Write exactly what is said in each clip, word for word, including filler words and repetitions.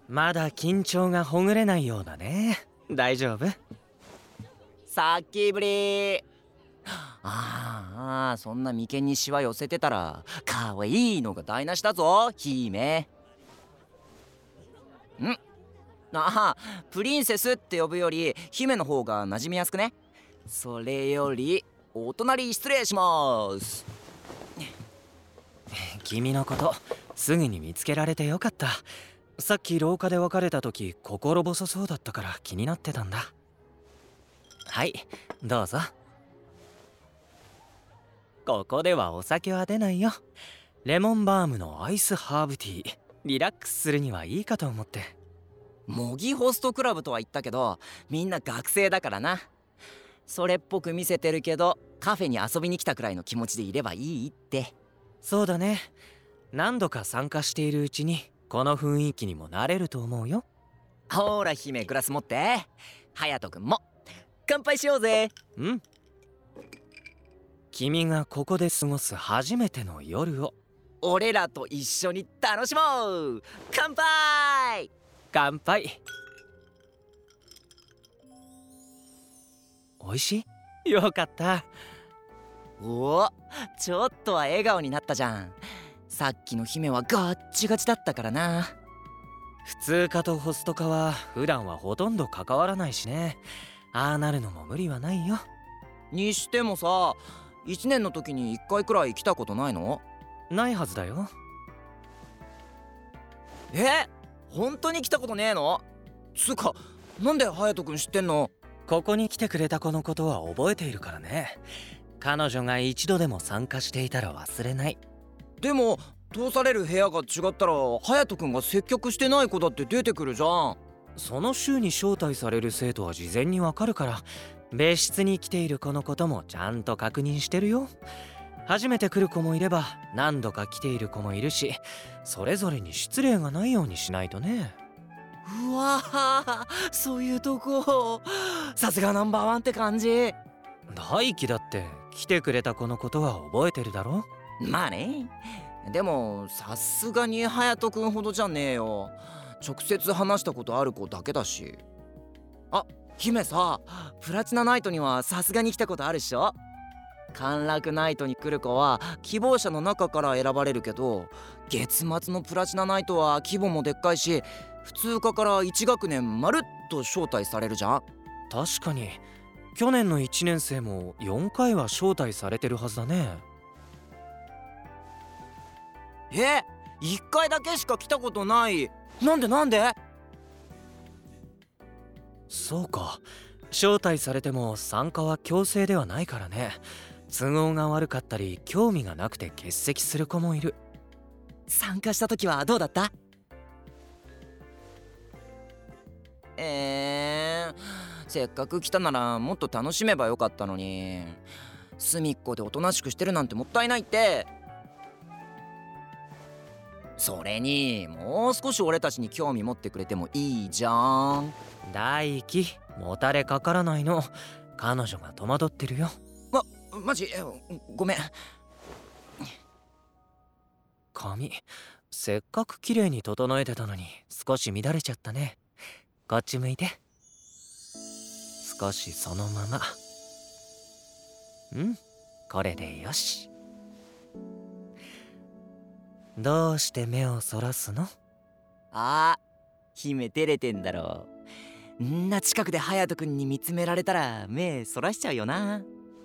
まだ緊張がほぐれないようだね。大丈夫？ さっきぶり。ああ、そんな眉間にシワ寄せてたらかわいいのが台無しだぞ姫。んああ、プリンセスって呼ぶより姫の方が馴染みやすくね。それよりお隣失礼します。 君のことすぐに見つけられてよかった。さっき廊下で別れた時心細そうだったから気になってたんだ。はい、どうぞ。ここではお酒は出ないよ。レモンバームのアイスハーブティー、リラックスするにはいいかと思って。 模擬ホストクラブとは言ったけどみんな学生だからな。それっぽく見せてるけどカフェに遊びに来たくらいの気持ちでいればいいって。 そうだね。何度か参加しているうちにこの雰囲気にもなれると思うよ。 ほら姫、グラス持って。隼人君も乾杯しようぜ。 うん。君がここで過ごす初めての夜を俺らと一緒に楽しもう。乾杯。 乾杯。おいしい？よかった。 おお、ちょっとは笑顔になったじゃん。さっきの姫はガッチガチだったからな。 普通科とホスト科は普段はほとんど関わらないしね。ああなるのも無理はないよ。 にしてもさ、いちねんの時にいっかいくらい来たことないの？ ないはずだよ。 え、本当に来たことねえの？つうか、なんで隼人君知ってんの？ ここに来てくれた子のことは覚えているからね。彼女が一度でも参加していたら忘れない。 でも通される部屋が違ったら隼人君が接客してない子だって出てくるじゃん。 その週に招待される生徒は事前にわかるから、別室に来ている子のこともちゃんと確認してるよ。初めて来る子もいれば何度か来ている子もいるし、それぞれに失礼がないようにしないとね。 うわー、そういうとこさすがナンバーワンって感じ。 大輝だって来てくれた子のことは覚えてるだろ。 まあね。でもさすがに隼人君ほどじゃねえよ。直接話したことある子だけだし。あ、姫さ、プラチナナイトにはさすがに来たことあるっしょ？陥落ナイトに来る子は希望者の中から選ばれるけど、月末のプラチナナイトは規模もでっかいし、普通科からいち学年まるっと招待されるじゃん。 確かに去年のいちねん生もよんかいは招待されてるはずだね。 え、いっかいだけしか来たことない。なんでなんで？ そうか、招待されても参加は強制ではないからね。都合が悪かったり興味がなくて欠席する子もいる。 参加した時はどうだった？えー、せっかく来たならもっと楽しめばよかったのに。隅っこでおとなしくしてるなんてもったいないって。それにもう少し俺たちに興味持ってくれてもいいじゃん。 大輝、もたれかからないの。彼女が戸惑ってるよ。 ま、マジごめん。 髪せっかく綺麗に整えてたのに少し乱れちゃったね。こっち向いて。少しそのまま。うん、これでよし。どうして目をそらすの？ あー、姫照れてんだろ。んな近くで隼人君に見つめられたら目そらしちゃうよな。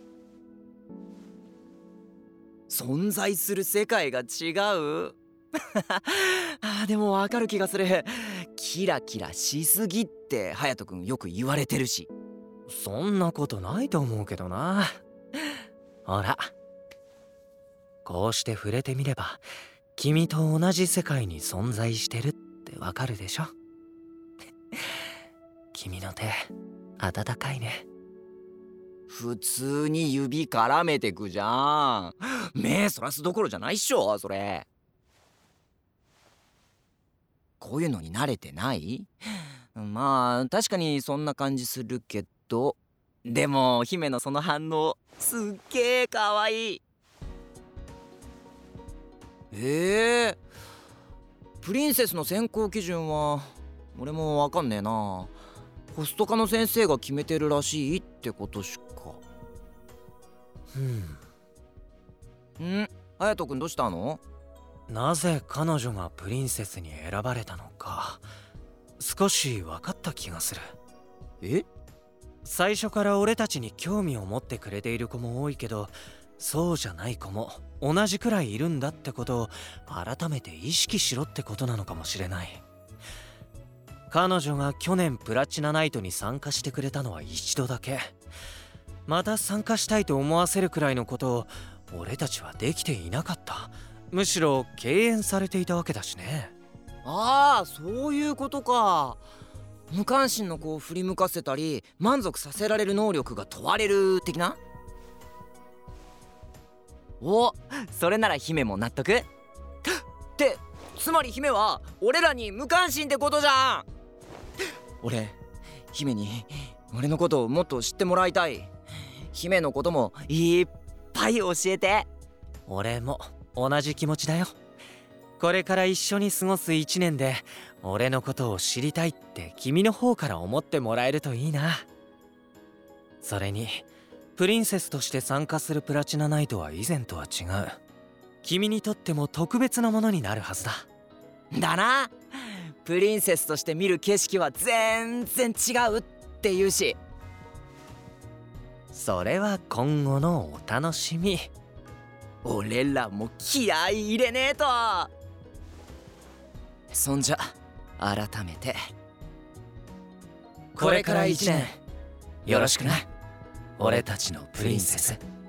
存在する世界が違うあー、でもわかる気がする。キラキラしすぎって隼人君よく言われてるし。 そんなことないと思うけどな。ほら、こうして触れてみれば君と同じ世界に存在してるってわかるでしょ。君の手温かいね。 普通に指絡めてくじゃん。目そらすどころじゃないっしょそれ。こういうのに慣れてない？まあ確かにそんな感じするけど、でも姫のその反応すっげーかわいい。えー、プリンセスの選考基準は俺もわかんねえな。ホスト科の先生が決めてるらしいってことしか。 うん。 ん隼人君どうしたの？ なぜ彼女がプリンセスに選ばれたのか少し分かった気がする。 え？ 最初から俺たちに興味を持ってくれている子も多いけど、そうじゃない子も同じくらいいるんだってことを改めて意識しろってことなのかもしれない。彼女が去年プラチナナイトに参加してくれたのは一度だけ。また参加したいと思わせるくらいのことを俺たちはできていなかった。むしろ敬遠されていたわけだしね。 ああ、そういうことか。無関心の子を振り向かせたり満足させられる能力が問われる的な。お、それなら姫も納得ってつまり姫は俺らに無関心ってことじゃん。俺姫に俺のことをもっと知ってもらいたい。姫のこともいっぱい教えて。 俺も同じ気持ちだよ。これから一緒に過ごす一年で俺のことを知りたいって君の方から思ってもらえるといいな。それにプリンセスとして参加するプラチナナイトは以前とは違う。君にとっても特別なものになるはずだ。 だな。プリンセスとして見る景色は全然違うって言うし。 それは今後のお楽しみ。 俺らも気合い入れねえと。そんじゃ改めてこれから一年よろしくな、俺たちのプリンセス。